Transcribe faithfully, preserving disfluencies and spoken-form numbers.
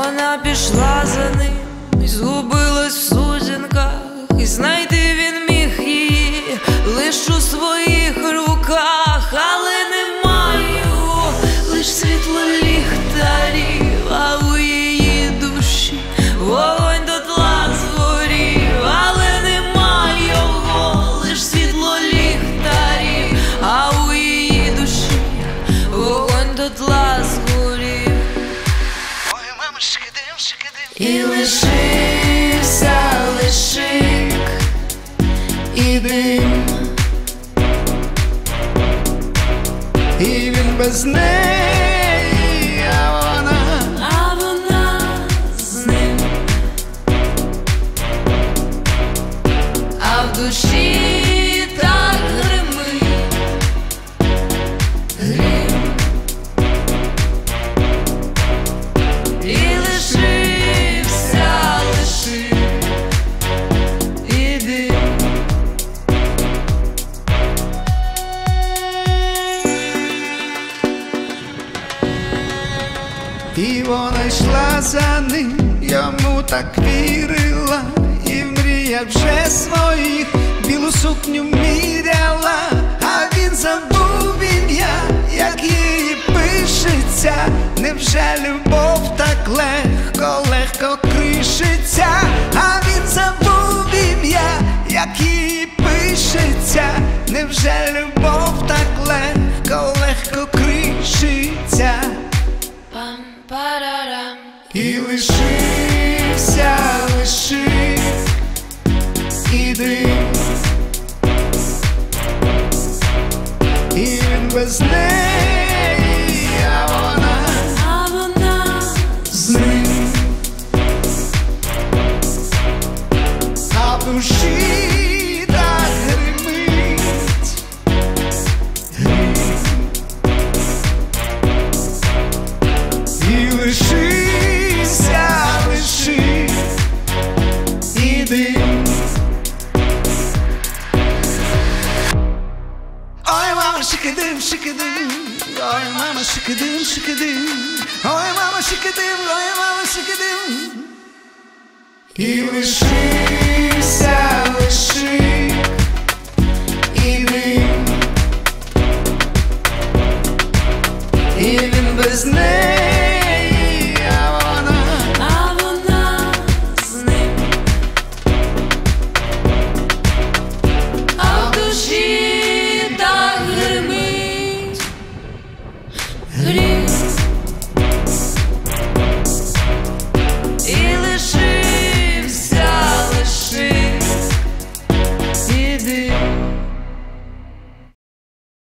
Вона пішла за ним і згубилась в сутінках, і знайти він міг її лиш у своїх руках, але немає його, лиш світло ліхтарів, а у її душі вогонь дотла згорів, але немає його, лиш світло ліхтарів, а у її душі вогонь дотла згорів. Ой, мама, шикидим, шикидим. І лишився лишик і дим, І він без неї, а вона, а вона з ним, а в душі так гримить грім. І лишився лишик і дим. і вона йшла за ним, йому так вірила, і в мріях вже своїх білу сукню міряла, а він забув ім'я, як її пишеться. Невже любов так легко, легко кришиться? А він забув ім'я, як її пишеться. Невже любов так легко, легко кришиться? Пам-парарам. І лишився лишик і дим, і він без неї, а вона А вона з ним, а в душі так гримить грім. І лишився лишик і дим. Ой, мама, шикидим, шикидим. Ой, мама, шикидим, шикидим. Ой, мама, шикидим, ой, мама, шикидим. І лишився лишик і дим, і він без неї, а вона, А вона з ним, а в душі так гримить грім.